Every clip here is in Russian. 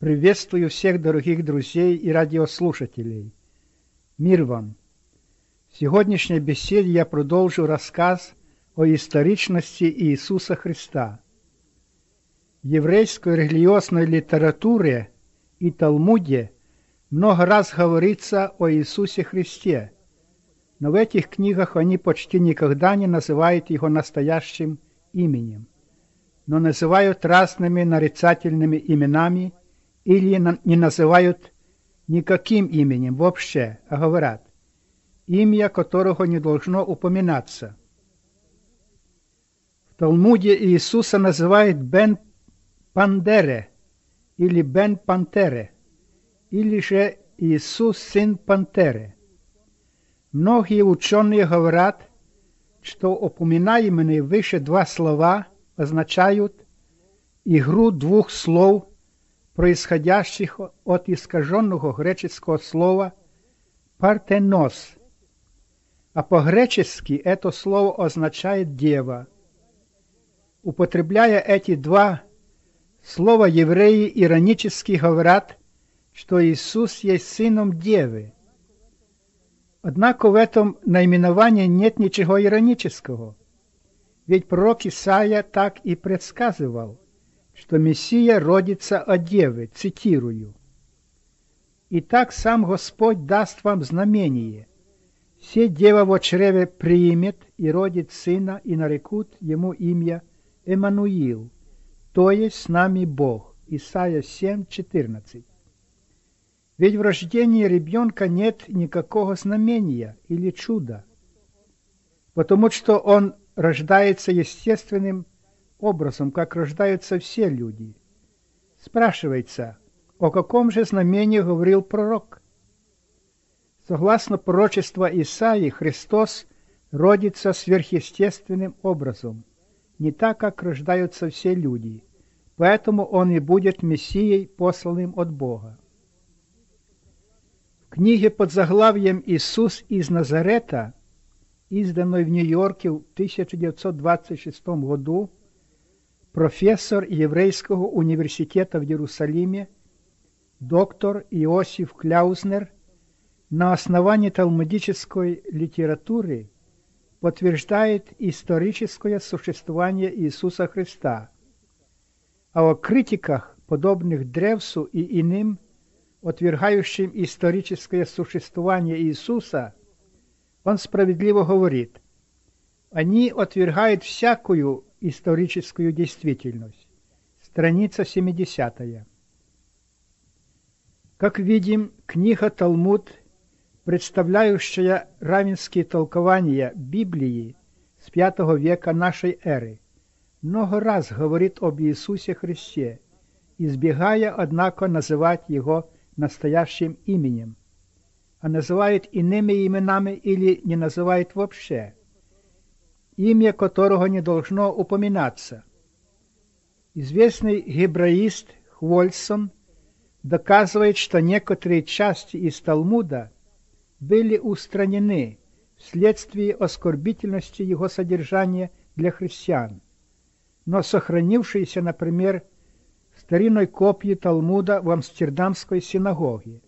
Приветствую всех дорогих друзей и радиослушателей. Мир вам! В сегодняшней беседе я продолжу рассказ о историчности Иисуса Христа. В еврейской религиозной литературе и Талмуде много раз говорится о Иисусе Христе, но в этих книгах они почти никогда не называют его настоящим именем, но называют разными нарицательными именами или не называют никаким именем вообще, а говорят, имя которого не должно упоминаться. В Талмуде Иисуса называют Бен Пандере или Бен Пантере, или же Иисус сын Пантеры. Многие ученые говорят, что упоминаемые выше два слова означают игру двух слов, происходящих от искаженного греческого слова «партенос», а по-гречески это слово означает «дева». Употребляя эти два слова, евреи иронически говорят, что Иисус есть сыном девы. Однако в этом наименовании нет ничего иронического, ведь пророк Исаия так и предсказывал, что Мессия родится от девы, цитирую. «Итак сам Господь даст вам знамение. Се дева во чреве примет и родит сына, и нарекут ему имя Эммануил, то есть с нами Бог». Исайя 7:14. Ведь в рождении ребенка нет никакого знамения или чуда, потому что он рождается естественным образом, как рождаются все люди. Спрашивается, о каком же знамении говорил пророк? Согласно пророчеству Исаии, Христос родится сверхъестественным образом, не так, как рождаются все люди, поэтому он и будет Мессией, посланным от Бога. В книге под заглавием «Иисус из Назарета», изданной в Нью-Йорке в 1926 году, профессор Еврейского университета в Иерусалиме, доктор Иосиф Кляузнер, на основании талмудической литературы подтверждает историческое существование Иисуса Христа, а о критиках, подобных Древсу и иным, отвергающим историческое существование Иисуса, он справедливо говорит, они отвергают всякую историческую действительность. Страница 70. Как видим, книга Талмуд, представляющая раввинские толкования Библии с V века нашей эры, много раз говорит об Иисусе Христе, избегая, однако, называть его настоящим именем, а называет иными именами или не называет вообще, имя которого не должно упоминаться. Известный гебраист Хвольсон доказывает, что некоторые части из Талмуда были устранены вследствие оскорбительности его содержания для христиан, но сохранившиеся, например, в старинной копии Талмуда в Амстердамской синагоге.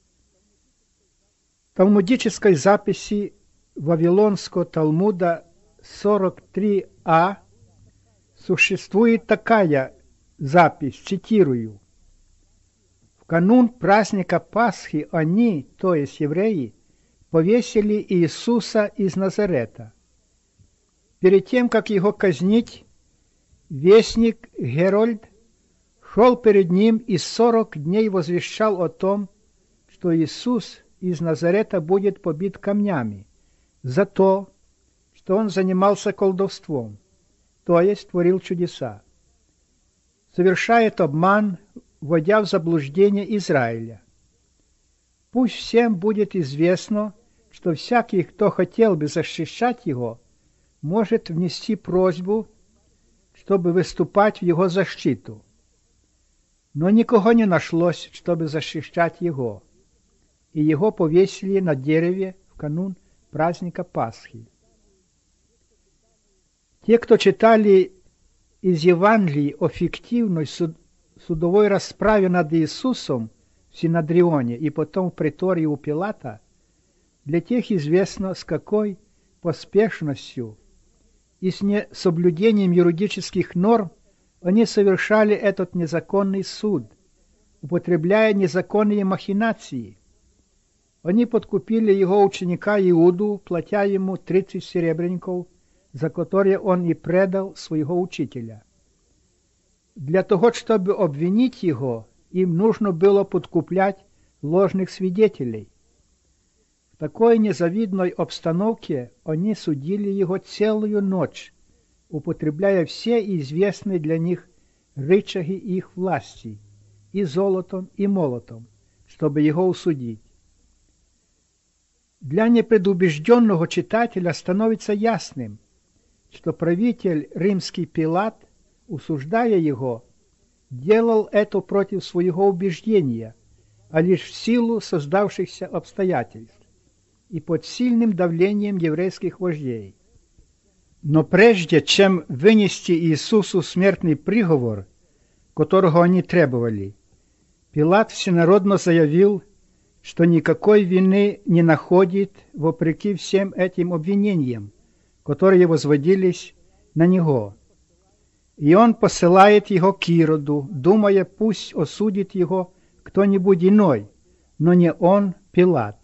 В талмудической записи Вавилонского Талмуда 43а существует такая запись, цитирую: «В канун праздника Пасхи они, то есть евреи, повесили Иисуса из Назарета. Перед тем, как его казнить, вестник Герольд шел перед ним и 40 дней возвещал о том, что Иисус из Назарета будет побит камнями за то, что он занимался колдовством, то есть творил чудеса, совершает обман, вводя в заблуждение Израиля. Пусть всем будет известно, что всякий, кто хотел бы защищать его, может внести просьбу, чтобы выступать в его защиту. Но никого не нашлось, чтобы защищать его, и его повесили на дереве в канун праздника Пасхи. Те, кто читали из Евангелий о фиктивной судовой расправе над Иисусом в Синодрионе и потом в притории у Пилата, для тех известно, с какой поспешностью и с несоблюдением юридических норм они совершали этот незаконный суд, употребляя незаконные махинации. Они подкупили его ученика Иуду, платя ему 30 серебряников, за которые он и предал своего учителя. Для того, чтобы обвинить его, им нужно было подкуплять ложных свидетелей. В такой незавидной обстановке они судили его целую ночь, употребляя все известные для них рычаги их власти, и золотом, и молотом, чтобы его усудить. Для непредубежденного читателя становится ясным, что правитель римский Пилат, усуждая его, делал это против своего убеждения, а лишь в силу создавшихся обстоятельств и под сильным давлением еврейских вождей. Но прежде чем вынести Иисусу смертный приговор, которого они требовали, Пилат всенародно заявил, что никакой вины не находит вопреки всем этим обвинениям, которые возводились на него. И он посылает его к Ироду, думая, пусть осудит его кто-нибудь иной, но не он, Пилат.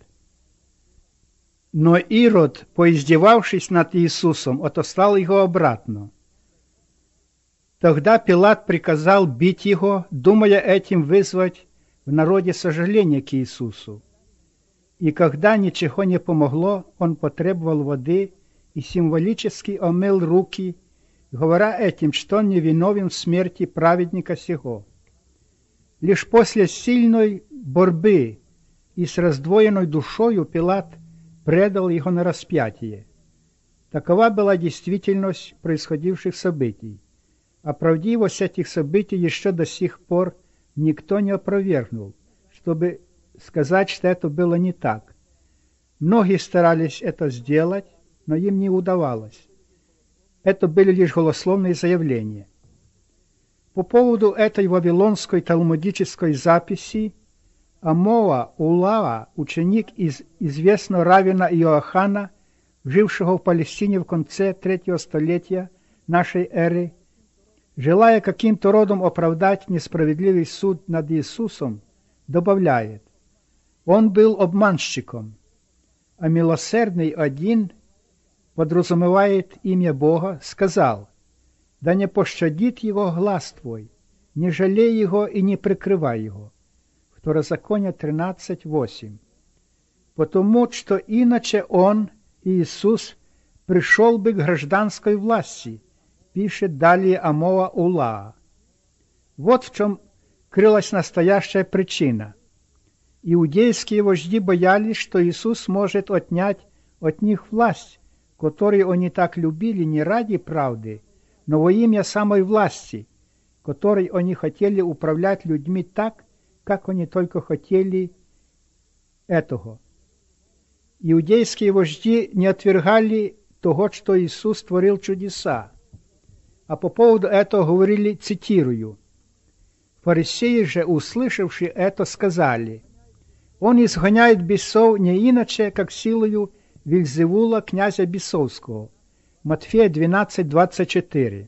Но Ирод, поиздевавшись над Иисусом, отослал его обратно. Тогда Пилат приказал бить его, думая этим вызвать в народе сожаление к Иисусу. И когда ничего не помогло, он потребовал воды и символически омыл руки, говоря этим, что он не виновен в смерти праведника сего. Лишь после сильной борьбы и с раздвоенной душою Пилат предал его на распятие. Такова была действительность происходивших событий, а правдивость этих событий еще до сих пор никто не опровергнул, чтобы сказать, что это было не так. Многие старались это сделать, но им не удавалось. Это были лишь голословные заявления. По поводу этой вавилонской талмудической записи Амоа Улава, ученик из известного раввина Иоахана, жившего в Палестине в конце 3 столетия нашей эры, желая каким-то родом оправдать несправедливый суд над Иисусом, добавляет: он был обманщиком, а милосердный один, подразумевает имя Бога, сказал: да не пощадит его глаз твой, не жалей его и не прикрывай его. Второзаконие 13:8. Потому что иначе он, Иисус, пришел бы к гражданской власти, пишет далее Амоа Улаа. Вот в чем крылась настоящая причина. Иудейские вожди боялись, что Иисус может отнять от них власть, которую они так любили не ради правды, но во имя самой власти, которой они хотели управлять людьми так, как они только хотели этого. Иудейские вожди не отвергали того, что Иисус творил чудеса, а по поводу этого говорили, цитирую: «Фарисеи же, услышавши это, сказали: он изгоняет бесов не иначе, как силою Вельзевула, князя бесовского». Матфея 12:24.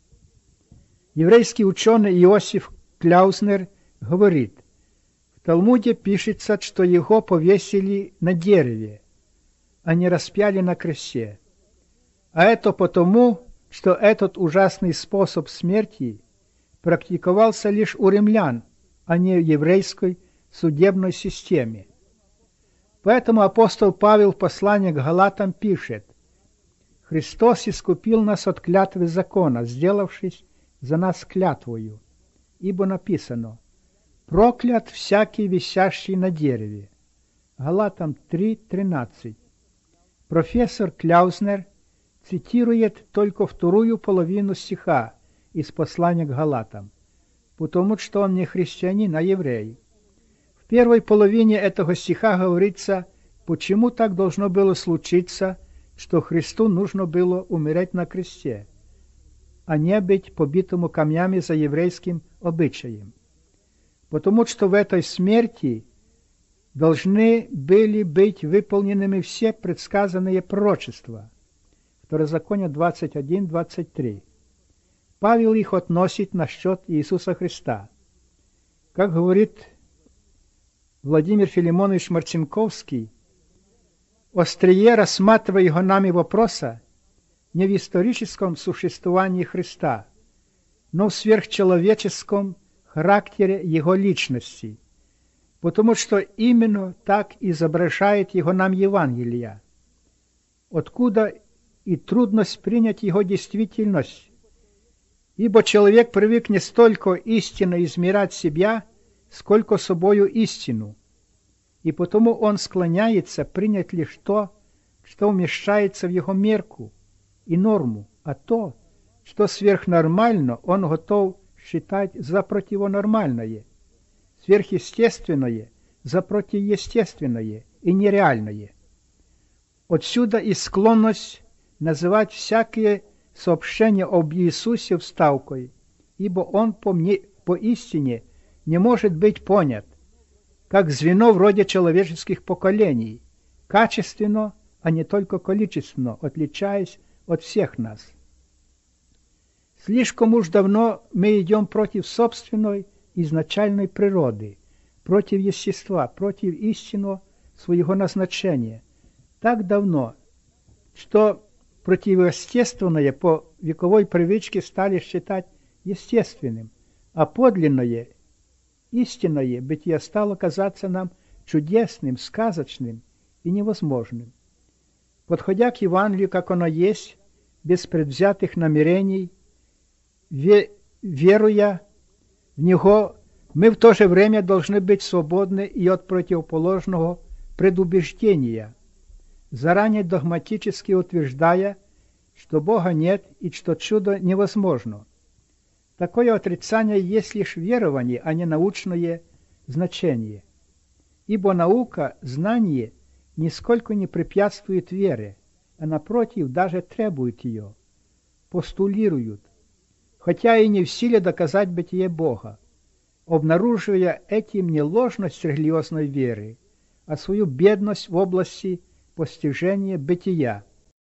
Еврейский ученый Иосиф Кляузнер говорит: в Талмуде пишется, что его повесили на дереве, а не распяли на кресте. А это потому, что этот ужасный способ смерти практиковался лишь у римлян, а не в еврейской судебной системе. Поэтому апостол Павел в послании к Галатам пишет: «Христос искупил нас от клятвы закона, сделавшись за нас клятвою, ибо написано: проклят всякий, висящий на дереве». Галатам 3:13. Профессор Кляузнер цитирует только вторую половину стиха из послания к Галатам, потому что он не христианин, а еврей. В первой половине этого стиха говорится, почему так должно было случиться, что Христу нужно было умереть на кресте, а не быть побитому камнями за еврейским обычаем. потому что в этой смерти должны были быть выполненными все предсказанные пророчества. Второзаконие 21-23. Павел их относит насчет Иисуса Христа. Как говорит Владимир Филимонович Марцинковский, острие рассматривая нами вопроса не в историческом существовании Христа, но в сверхчеловеческом характере Его личности, потому что именно так изображает Его нам Евангелие, откуда и трудность принять Его действительность, ибо человек привык не столько истинно измерять себя, сколько собою истину, и потому он склоняется принять лишь то, что умещается в его мерку и норму, а то, что сверхнормально, он готов считать за противонормальное, сверхъестественное за противоестественное и нереальное. Отсюда и склонность называть всякие сообщения об Иисусе вставкой, ибо он по истине не может быть понят, как звено вроде человеческих поколений, качественно, а не только количественно, отличаясь от всех нас. Слишком уж давно мы идем против собственной изначальной природы, против естества, против истинного своего назначения. Так давно, что противоестественное по вековой привычке стали считать естественным, а подлинное, истинное бытие стало казаться нам чудесным, сказочным и невозможным. Подходя к Евангелию, как оно есть, без предвзятых намерений, веруя в него, мы в то же время должны быть свободны и от противоположного предубеждения, заранее догматически утверждая, что Бога нет и что чудо невозможно. Такое отрицание есть лишь верование, а не научное значение. Ибо наука, знание, нисколько не препятствует вере, а напротив даже требует ее, постулируют, хотя и не в силе доказать бытие Бога, обнаруживая этим не ложность религиозной веры, а свою бедность в области постижения бытия.